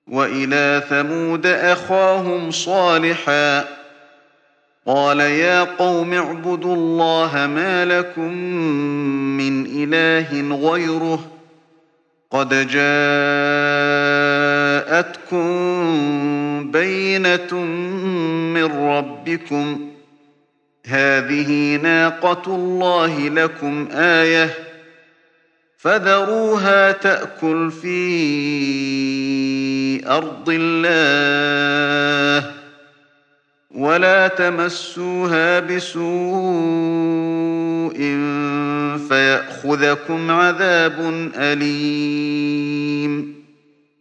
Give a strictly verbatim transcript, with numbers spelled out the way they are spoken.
وإلى ثمود أخاهم صالحا قال يا قوم اعبدوا الله ما لكم من إله غيره قد جاءتكم بينة من ربكم هذه ناقة الله لكم آية فذروها تأكل في أرض الله ولا تمسوها بسوء فيأخذكم عذاب أليم